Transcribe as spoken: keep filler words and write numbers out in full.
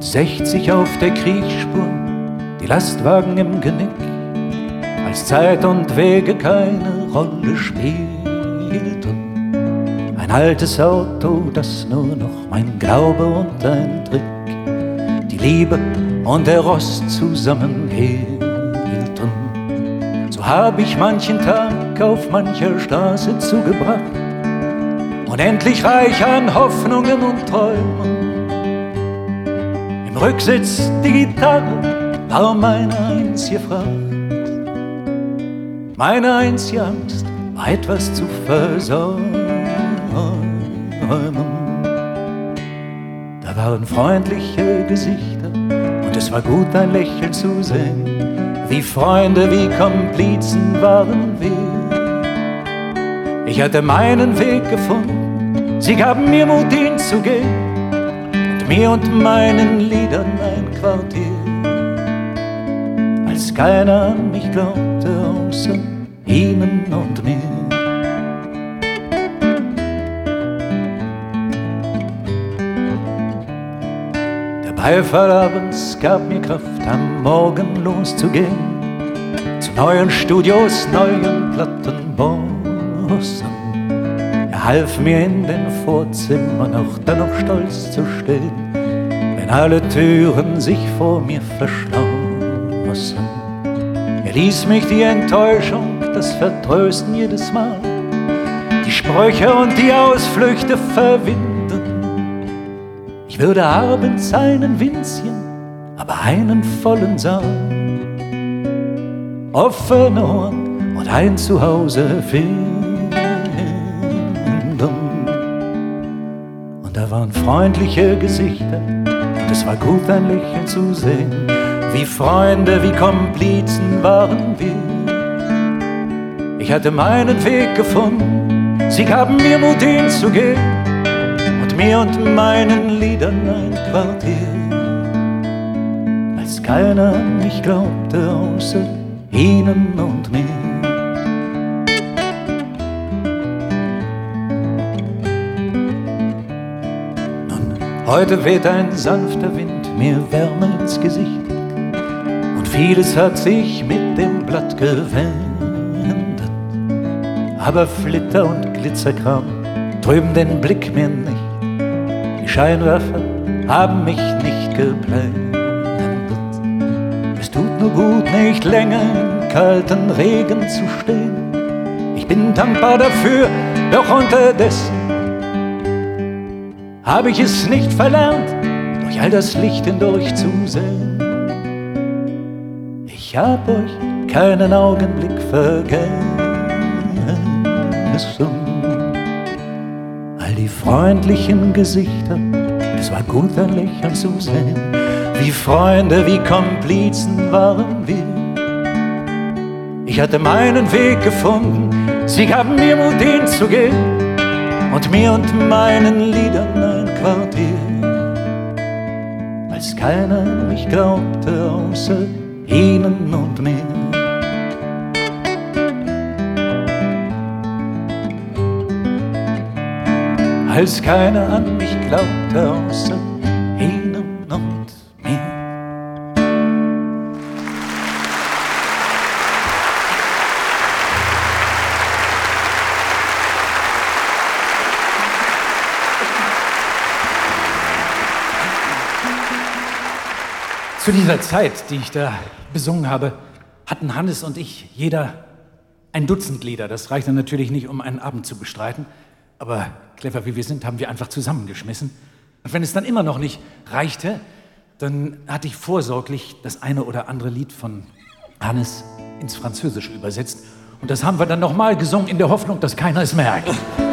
sechzig auf der Kriechspur, die Lastwagen im Genick, als Zeit und Wege keine Rolle spielten. Ein altes Auto, das nur noch mein Glaube und ein Trick, die Liebe und der Rost zusammenhielten. So hab ich manchen Tag auf mancher Straße zugebracht, unendlich reich an Hoffnungen und Träumen. Im Rücksitz die Gitarre war meine einzige Fracht, meine einzige Angst war etwas zu versäumen. Da waren freundliche Gesichter und es war gut ein Lächeln zu sehen. Wie Freunde, wie Komplizen waren wir. Ich hatte meinen Weg gefunden, sie gaben mir Mut, ihn zu gehen, und mir und meinen Liedern ein Quartier. Als keiner an mich glaubte, außer ihnen und mir. Der Beifall abends gab mir Kraft, am Morgen loszugehen, zu neuen Studios, neuen Plattenbossen. Er half mir in den Vorzimmern auch dann noch stolz zu stehen, wenn alle Türen sich vor mir verschlossen. Er ließ mich die Enttäuschung, das Vertrösten jedes Mal, die Sprüche und die Ausflüchte verwinden. Ich würde abends einen winzigen, aber einen vollen Saal, offene Ohren und ein Zuhause finden. Und da waren freundliche Gesichter und es war gut ein Lächeln zu sehen. Wie Freunde, wie Komplizen waren wir. Ich hatte meinen Weg gefunden, sie gaben mir Mut, ihn zu gehen, und mir und meinen Liedern ein Quartier. Als keiner an mich glaubte, außer ihnen und mir. Nun, heute weht ein sanfter Wind mir Wärme ins Gesicht, und vieles hat sich mit dem Blatt gewendet. Aber Flitter und Glitzerkram trüben den Blick mir nicht, die Scheinwerfer haben mich nicht geblendet. Es tut nur gut, nicht länger im kalten Regen zu stehen. Ich bin dankbar dafür, doch unterdessen habe ich es nicht verlernt, durch all das Licht hindurch zu sehen. Ich hab euch keinen Augenblick vergessen. All die freundlichen Gesichter, es war gut ein Lächeln zu sehen. Wie Freunde, wie Komplizen waren wir. Ich hatte meinen Weg gefunden, sie gaben mir Mut, ihn zu gehen, und mir und meinen Liedern ein Quartier. Als keiner an mich glaubte, außer ihnen und mir. Als keiner an mich glaubte, außer ihnen und mir. Zu dieser Zeit, die ich da besungen habe, hatten Hannes und ich jeder ein Dutzend Lieder. Das reichte natürlich nicht, um einen Abend zu bestreiten, aber clever wie wir sind, haben wir einfach zusammengeschmissen. Und wenn es dann immer noch nicht reichte, dann hatte ich vorsorglich das eine oder andere Lied von Hannes ins Französische übersetzt. Und das haben wir dann nochmal gesungen, in der Hoffnung, dass keiner es merkt.